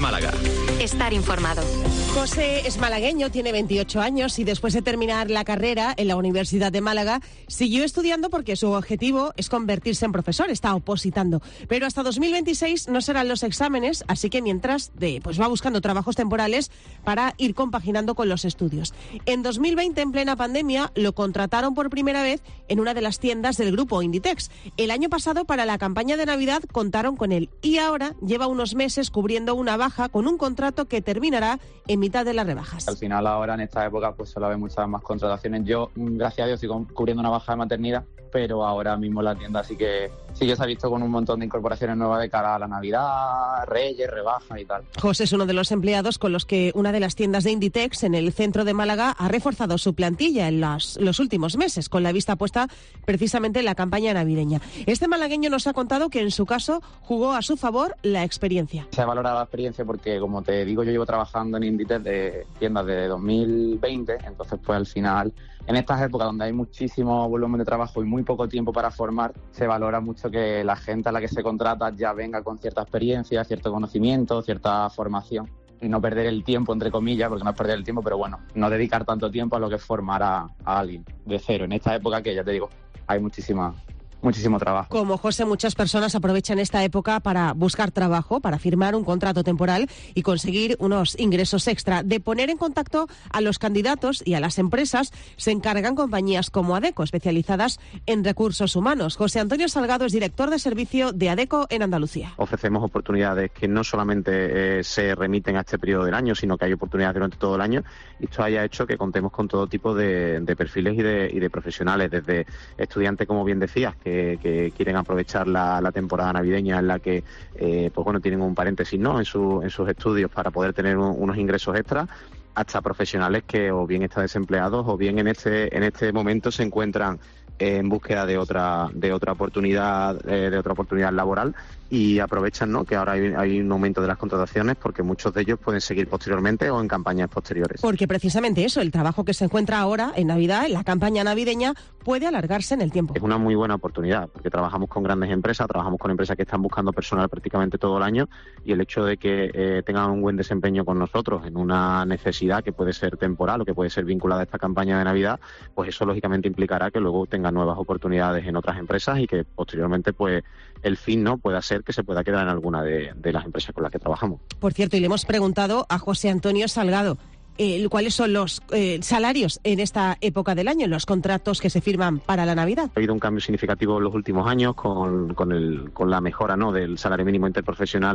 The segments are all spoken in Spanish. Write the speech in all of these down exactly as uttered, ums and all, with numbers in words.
de Málaga. Estar informado. José es malagueño, tiene veintiocho años y después de terminar la carrera en la Universidad de Málaga, siguió estudiando porque su objetivo es convertirse en profesor, está opositando. Pero hasta dos mil veintiséis no serán los exámenes, así que mientras de, pues va buscando trabajos temporales para ir compaginando con los estudios. En dos mil veinte, en plena pandemia, lo contrataron por primera vez en una de las tiendas del grupo Inditex. El año pasado, para la campaña de Navidad, contaron con él y ahora lleva unos meses cubriendo una baja con un contrato que terminará en mitad de las rebajas. Al final ahora en esta época pues suele haber muchas más contrataciones. Yo, gracias a Dios, estoy cubriendo una baja de maternidad, pero ahora mismo la tienda sí que sí que se ha visto con un montón de incorporaciones nuevas de cara a la Navidad, Reyes, rebajas y tal. José es uno de los empleados con los que una de las tiendas de Inditex en el centro de Málaga ha reforzado su plantilla en los, los últimos meses, con la vista puesta precisamente en la campaña navideña. Este malagueño nos ha contado que en su caso jugó a su favor la experiencia. Se ha valorado la experiencia porque, como te digo, yo llevo trabajando en Inditex de tiendas desde dos mil veinte, entonces pues al final, en estas épocas donde hay muchísimo volumen de trabajo y muy poco tiempo para formar, se valora mucho que la gente a la que se contrata ya venga con cierta experiencia, cierto conocimiento, cierta formación y no perder el tiempo, entre comillas, porque no es perder el tiempo, pero bueno, no dedicar tanto tiempo a lo que es formar a, a alguien de cero. En esta época que, ya te digo, hay muchísima... muchísimo trabajo. Como José, muchas personas aprovechan esta época para buscar trabajo, para firmar un contrato temporal y conseguir unos ingresos extra. De poner en contacto a los candidatos y a las empresas se encargan compañías como Adecco, especializadas en recursos humanos. José Antonio Salgado es director de servicio de Adecco en Andalucía. Ofrecemos oportunidades que no solamente eh, se remiten a este periodo del año, sino que hay oportunidades durante todo el año. Y esto haya hecho que contemos con todo tipo de, de perfiles y de, y de profesionales, desde estudiantes, como bien decías, que Que, que quieren aprovechar la, la temporada navideña en la que eh, pues bueno, tienen un paréntesis, ¿no?, en, su, en sus estudios para poder tener un, unos ingresos extras, hasta profesionales que o bien están desempleados o bien en este en este momento se encuentran en búsqueda de otra de otra oportunidad eh, de otra oportunidad laboral y aprovechan, ¿no?, que ahora hay, hay un aumento de las contrataciones porque muchos de ellos pueden seguir posteriormente o en campañas posteriores. Porque precisamente eso, el trabajo que se encuentra ahora en Navidad, en la campaña navideña, puede alargarse en el tiempo. Es una muy buena oportunidad porque trabajamos con grandes empresas, trabajamos con empresas que están buscando personal prácticamente todo el año y el hecho de que eh, tengan un buen desempeño con nosotros en una necesidad que puede ser temporal o que puede ser vinculada a esta campaña de Navidad, pues eso lógicamente implicará que luego tengan nuevas oportunidades en otras empresas y que posteriormente pues el fin, ¿no?, pueda ser que se pueda quedar en alguna de, de las empresas con las que trabajamos. Por cierto, y le hemos preguntado a José Antonio Salgado eh, cuáles son los eh, salarios en esta época del año, los contratos que se firman para la Navidad. Ha habido un cambio significativo en los últimos años con, con, el, con la mejora, ¿no?, del salario mínimo interprofesional.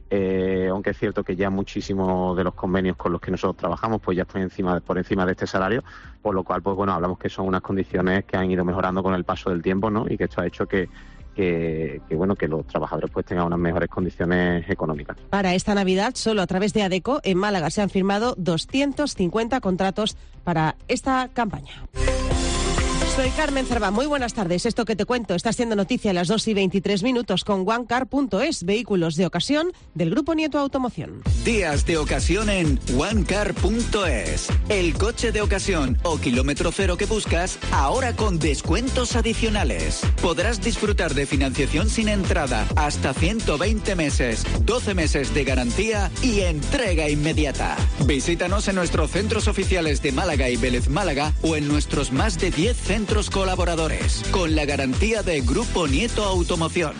Eh, aunque es cierto que ya muchísimos de los convenios con los que nosotros trabajamos pues ya están encima, por encima de este salario, por lo cual pues bueno, hablamos que son unas condiciones que han ido mejorando con el paso del tiempo, ¿no?, y que esto ha hecho que Que, que bueno que los trabajadores pues tengan unas mejores condiciones económicas. Para esta Navidad, solo a través de Adecco, en Málaga se han firmado doscientos cincuenta contratos para esta campaña. Soy Carmen Cervá, muy buenas tardes. Esto que te cuento está siendo noticia a las dos y veintitrés minutos con OneCar punto es, vehículos de ocasión del Grupo Nieto Automoción. Días de ocasión en OneCar punto es. El coche de ocasión o kilómetro cero que buscas, ahora con descuentos adicionales. Podrás disfrutar de financiación sin entrada, hasta ciento veinte meses, doce meses de garantía y entrega inmediata. Visítanos en nuestros centros oficiales de Málaga y Vélez Málaga o en nuestros más de diez centros colaboradores, con la garantía de Grupo Nieto Automoción.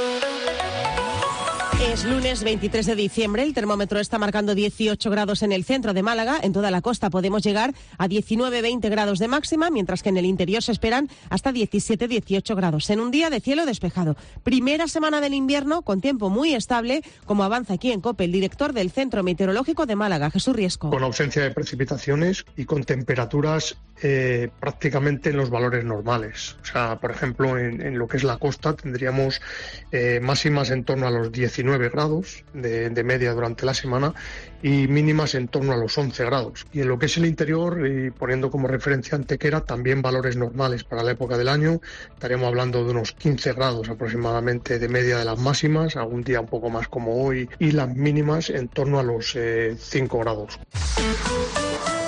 Es lunes veintitrés de diciembre, el termómetro está marcando dieciocho grados en el centro de Málaga, en toda la costa podemos llegar a diecinueve veinte grados de máxima, mientras que en el interior se esperan hasta diecisiete dieciocho grados, en un día de cielo despejado. Primera semana del invierno con tiempo muy estable, como avanza aquí en COPE el director del Centro Meteorológico de Málaga, Jesús Riesco. Con ausencia de precipitaciones y con temperaturas eh, prácticamente en los valores normales. O sea, por ejemplo, en, en lo que es la costa tendríamos eh, máximas en torno a los diecinueve grados de, de media durante la semana y mínimas en torno a los once grados. Y en lo que es el interior, y poniendo como referencia Antequera, también valores normales para la época del año. Estaríamos hablando de unos quince grados aproximadamente de media de las máximas, algún día un poco más como hoy, y las mínimas en torno a los eh, cinco grados.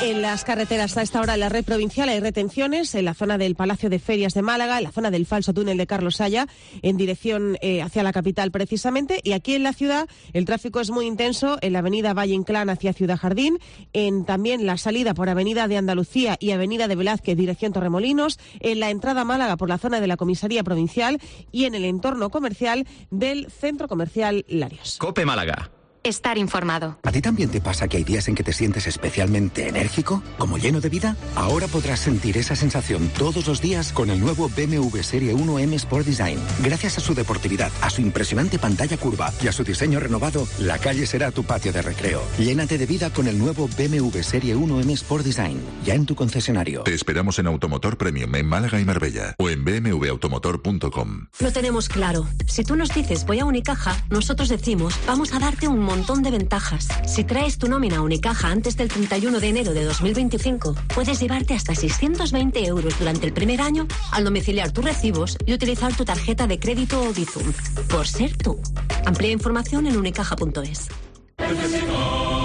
En las carreteras a esta hora en la red provincial hay retenciones en la zona del Palacio de Ferias de Málaga, en la zona del falso túnel de Carlos Saya, en dirección eh, hacia la capital precisamente. Y aquí en la ciudad el tráfico es muy intenso en la avenida Valle Inclán hacia Ciudad Jardín, en también la salida por avenida de Andalucía y avenida de Velázquez dirección Torremolinos, en la entrada a Málaga por la zona de la comisaría provincial y en el entorno comercial del centro comercial Larios. COPE Málaga. Estar informado. ¿A ti también te pasa que hay días en que te sientes especialmente enérgico, como lleno de vida? Ahora podrás sentir esa sensación todos los días con el nuevo B M W Serie uno M Sport Design. Gracias a su deportividad, a su impresionante pantalla curva y a su diseño renovado, la calle será tu patio de recreo. Llénate de vida con el nuevo B M W Serie uno M Sport Design, ya en tu concesionario. Te esperamos en Automotor Premium en Málaga y Marbella o en b m w automotor punto com. Lo tenemos claro. Si tú nos dices voy a Unicaja, nosotros decimos vamos a darte un montón de ventajas. Si traes tu nómina a Unicaja antes del treinta y uno de enero de dos mil veinticinco, puedes llevarte hasta seiscientos veinte euros durante el primer año al domiciliar tus recibos y utilizar tu tarjeta de crédito o Bizum. Por ser tú. Amplía información en unicaja punto es. En Flexicar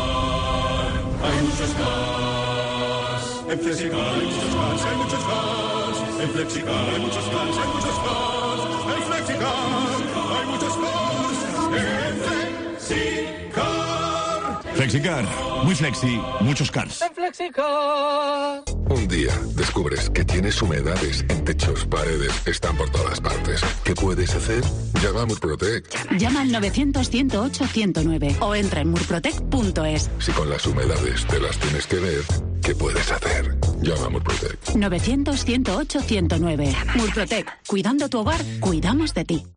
hay muchos cars. En Flexicar hay muchos cars, hay muchos cars. En Flexicar hay muchos cars, hay muchos cars. En Flexicar hay muchos cars. En Flexicar. Flexicar, muy flexi, muchos cars. En Flexicar. Un día descubres que tienes humedades en techos, paredes, están por todas partes. ¿Qué puedes hacer? Llama a Murprotec. Llama al novecientos, ciento ocho, ciento nueve o entra en murprotec punto es. Si con las humedades te las tienes que ver, ¿qué puedes hacer? Llama a Murprotec. novecientos, ciento ocho, ciento nueve. Murprotec. Cuidando tu hogar, cuidamos de ti.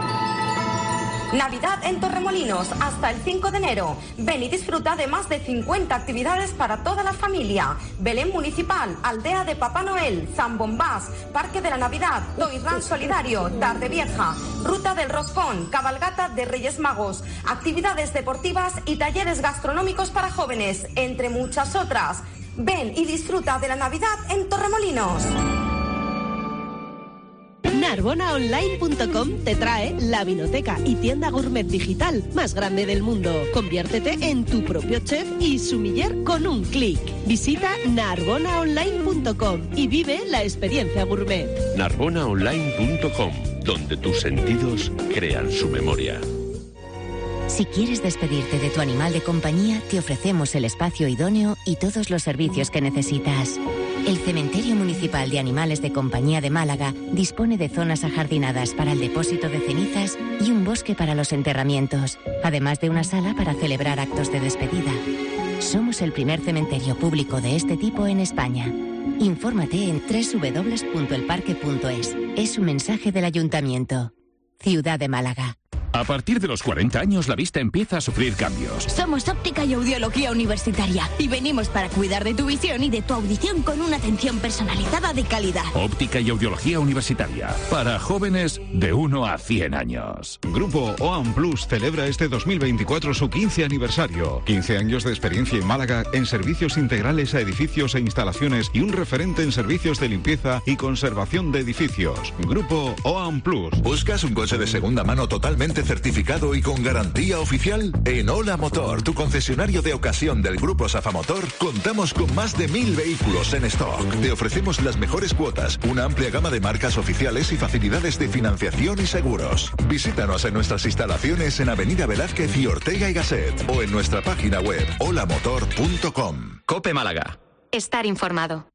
Navidad en Torremolinos hasta el cinco de enero. Ven y disfruta de más de cincuenta actividades para toda la familia. Belén Municipal, Aldea de Papá Noel, Zambombás, Parque de la Navidad, Toy Run Solidario, Tarde Vieja, Ruta del Roscón, Cabalgata de Reyes Magos, actividades deportivas y talleres gastronómicos para jóvenes, entre muchas otras. Ven y disfruta de la Navidad en Torremolinos. Narbona Online punto com te trae la vinoteca y tienda gourmet digital más grande del mundo. Conviértete en tu propio chef y sumiller con un clic. Visita Narbona Online punto com y vive la experiencia gourmet. Narbona Online punto com, donde tus sentidos crean su memoria. Si quieres despedirte de tu animal de compañía, te ofrecemos el espacio idóneo y todos los servicios que necesitas. El Cementerio Municipal de Animales de Compañía de Málaga dispone de zonas ajardinadas para el depósito de cenizas y un bosque para los enterramientos, además de una sala para celebrar actos de despedida. Somos el primer cementerio público de este tipo en España. Infórmate en doble u doble u doble u punto el parque punto es. Es un mensaje del Ayuntamiento. Ciudad de Málaga. A partir de los cuarenta años, la vista empieza a sufrir cambios. Somos Óptica y Audiología Universitaria y venimos para cuidar de tu visión y de tu audición con una atención personalizada de calidad. Óptica y Audiología Universitaria, para jóvenes de uno a cien años. Grupo O A M Plus celebra este dos mil veinticuatro su quince aniversario. quince años de experiencia en Málaga en servicios integrales a edificios e instalaciones y un referente en servicios de limpieza y conservación de edificios. Grupo O A M Plus. ¿Buscas un coche de segunda mano totalmente certificado y con garantía oficial? En Ola Motor, tu concesionario de ocasión del Grupo Safa Motor, contamos con más de mil vehículos en stock. Te ofrecemos las mejores cuotas, una amplia gama de marcas oficiales y facilidades de financiación y seguros. Visítanos en nuestras instalaciones en Avenida Velázquez y Ortega y Gasset o en nuestra página web ola motor punto com. COPE Málaga. Estar informado.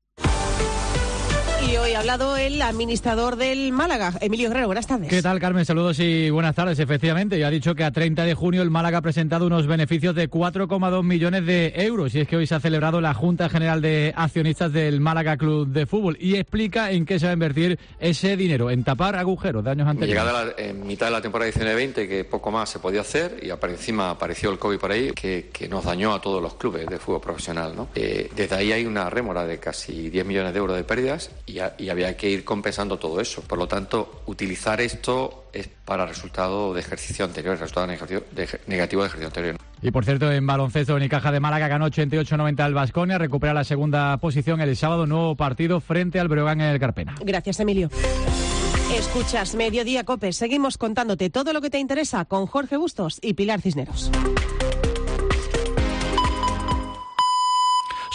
Y hoy ha hablado el administrador del Málaga, Emilio Guerrero. Buenas tardes. ¿Qué tal, Carmen? Saludos y buenas tardes. Efectivamente, ya ha dicho que a treinta de junio el Málaga ha presentado unos beneficios de cuatro coma dos millones de euros. Y es que hoy se ha celebrado la Junta General de Accionistas del Málaga Club de Fútbol y explica en qué se va a invertir ese dinero, en tapar agujeros de años anteriores. Llegada la, en mitad de la temporada diecinueve veinte, que poco más se podía hacer, y por encima apareció el COVID por ahí, que, que nos dañó a todos los clubes de fútbol profesional, ¿no? Eh, desde ahí hay una rémora de casi diez millones de euros de pérdidas y, a, y había que ir compensando todo eso. Por lo tanto, utilizar esto es para resultado de ejercicio anterior, resultado negativo de, negativo de ejercicio anterior. Y por cierto, en baloncesto, Unicaja de Málaga ganó ochenta y ocho a noventa al Baskonia, recupera la segunda posición el sábado, nuevo partido frente al Breogán en el Carpena. Gracias, Emilio. Escuchas Mediodía COPE. Seguimos contándote todo lo que te interesa con Jorge Bustos y Pilar Cisneros.